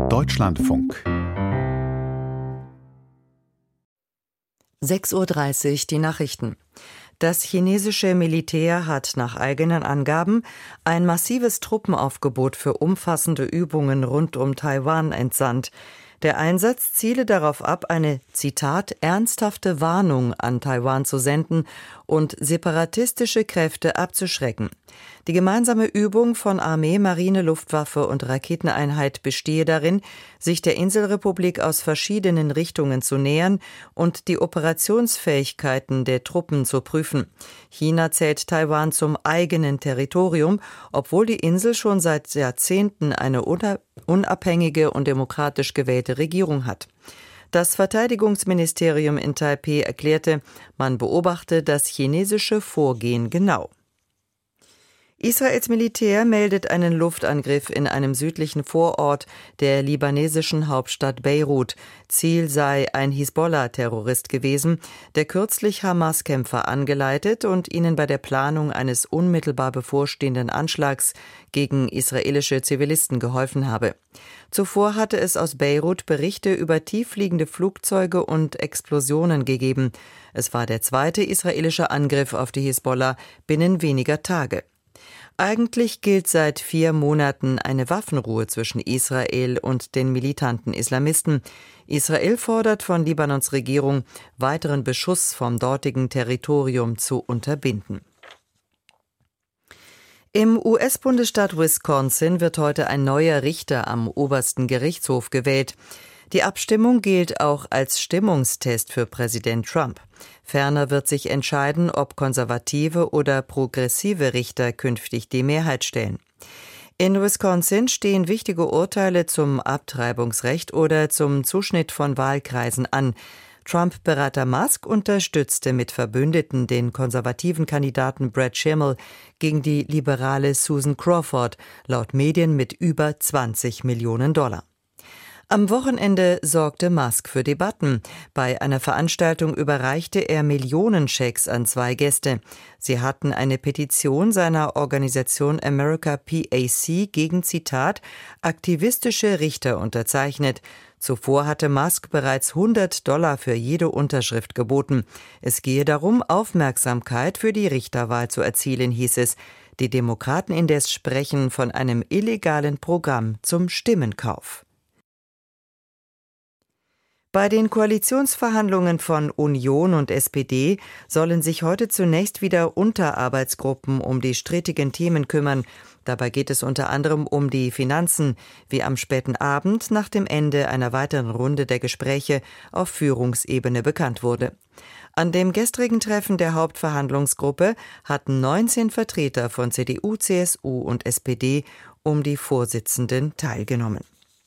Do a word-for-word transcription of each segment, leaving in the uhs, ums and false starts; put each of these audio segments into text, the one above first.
Deutschlandfunk. sechs Uhr dreißig, die Nachrichten. Das chinesische Militär hat nach eigenen Angaben ein massives Truppenaufgebot für umfassende Übungen rund um Taiwan entsandt. Der Einsatz ziele darauf ab, eine, Zitat, ernsthafte Warnung an Taiwan zu senden und separatistische Kräfte abzuschrecken. Die gemeinsame Übung von Armee, Marine, Luftwaffe und Raketeneinheit bestehe darin, sich der Inselrepublik aus verschiedenen Richtungen zu nähern und die Operationsfähigkeiten der Truppen zu prüfen. China zählt Taiwan zum eigenen Territorium, obwohl die Insel schon seit Jahrzehnten eine unabhängige und demokratisch gewählte Regierung hat. Das Verteidigungsministerium in Taipeh erklärte, man beobachte das chinesische Vorgehen genau. Israels Militär meldet einen Luftangriff in einem südlichen Vorort der libanesischen Hauptstadt Beirut. Ziel sei ein Hisbollah-Terrorist gewesen, der kürzlich Hamas-Kämpfer angeleitet und ihnen bei der Planung eines unmittelbar bevorstehenden Anschlags gegen israelische Zivilisten geholfen habe. Zuvor hatte es aus Beirut Berichte über tieffliegende Flugzeuge und Explosionen gegeben. Es war der zweite israelische Angriff auf die Hisbollah binnen weniger Tage. Eigentlich gilt seit vier Monaten eine Waffenruhe zwischen Israel und den militanten Islamisten. Israel fordert von Libanons Regierung, weiteren Beschuss vom dortigen Territorium zu unterbinden. Im U S-Bundesstaat Wisconsin wird heute ein neuer Richter am obersten Gerichtshof gewählt. Die Abstimmung gilt auch als Stimmungstest für Präsident Trump. Ferner wird sich entscheiden, ob konservative oder progressive Richter künftig die Mehrheit stellen. In Wisconsin stehen wichtige Urteile zum Abtreibungsrecht oder zum Zuschnitt von Wahlkreisen an. Trump-Berater Musk unterstützte mit Verbündeten den konservativen Kandidaten Brad Schimmel gegen die liberale Susan Crawford, laut Medien mit über zwanzig Millionen Dollar. Am Wochenende sorgte Musk für Debatten. Bei einer Veranstaltung überreichte er Millionenschecks an zwei Gäste. Sie hatten eine Petition seiner Organisation America P A C gegen, Zitat, aktivistische Richter unterzeichnet. Zuvor hatte Musk bereits hundert Dollar für jede Unterschrift geboten. Es gehe darum, Aufmerksamkeit für die Richterwahl zu erzielen, hieß es. Die Demokraten indes sprechen von einem illegalen Programm zum Stimmenkauf. Bei den Koalitionsverhandlungen von Union und S P D sollen sich heute zunächst wieder Unterarbeitsgruppen um die strittigen Themen kümmern. Dabei geht es unter anderem um die Finanzen, wie am späten Abend nach dem Ende einer weiteren Runde der Gespräche auf Führungsebene bekannt wurde. An dem gestrigen Treffen der Hauptverhandlungsgruppe hatten neunzehn Vertreter von C D U, C S U und S P D um die Vorsitzenden teilgenommen.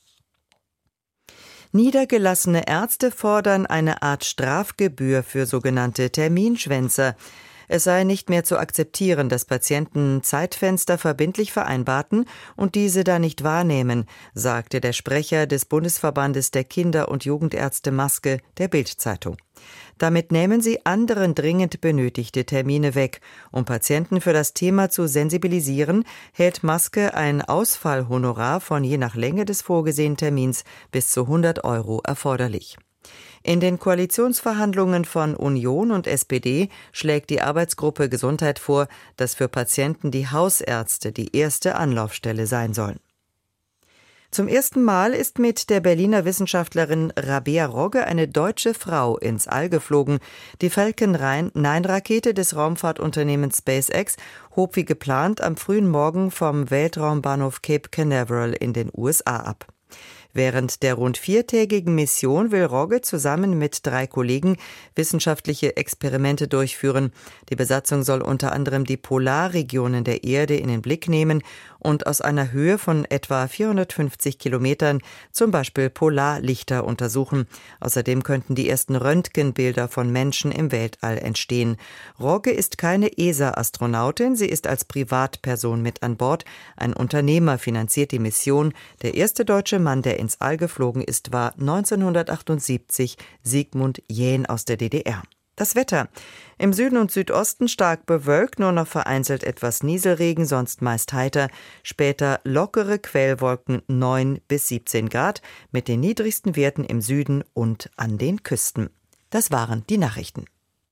Niedergelassene Ärzte fordern eine Art Strafgebühr für sogenannte Terminschwänzer. Es sei nicht mehr zu akzeptieren, dass Patienten Zeitfenster verbindlich vereinbarten und diese da nicht wahrnehmen, sagte der Sprecher des Bundesverbandes der Kinder- und Jugendärzte Maske der Bild-Zeitung. Damit nehmen sie anderen dringend benötigte Termine weg. Um Patienten für das Thema zu sensibilisieren, hält Maske ein Ausfallhonorar von je nach Länge des vorgesehenen Termins bis zu hundert Euro erforderlich. In den Koalitionsverhandlungen von Union und S P D schlägt die Arbeitsgruppe Gesundheit vor, dass für Patienten die Hausärzte die erste Anlaufstelle sein sollen. Zum ersten Mal ist mit der Berliner Wissenschaftlerin Rabea Rogge eine deutsche Frau ins All geflogen. Die Falcon neun-Rakete des Raumfahrtunternehmens SpaceX hob wie geplant am frühen Morgen vom Weltraumbahnhof Cape Canaveral in den U S A ab. Während der rund viertägigen Mission will Rogge zusammen mit drei Kollegen wissenschaftliche Experimente durchführen. Die Besatzung soll unter anderem die Polarregionen der Erde in den Blick nehmen und aus einer Höhe von etwa vierhundertfünfzig Kilometern zum Beispiel Polarlichter untersuchen. Außerdem könnten die ersten Röntgenbilder von Menschen im Weltall entstehen. Rogge ist keine E S A-Astronautin, sie ist als Privatperson mit an Bord. Ein Unternehmer finanziert die Mission. Der erste deutsche Mann, der ins All geflogen ist, war neunzehnhundertachtundsiebzig Sigmund Jähn aus der D D R. Das Wetter. Im Süden und Südosten stark bewölkt, nur noch vereinzelt etwas Nieselregen, sonst meist heiter. Später lockere Quellwolken, neun bis siebzehn Grad, mit den niedrigsten Werten im Süden und an den Küsten. Das waren die Nachrichten.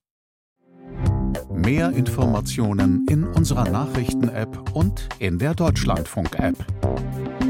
Mehr Informationen in unserer Nachrichten-App und in der Deutschlandfunk-App.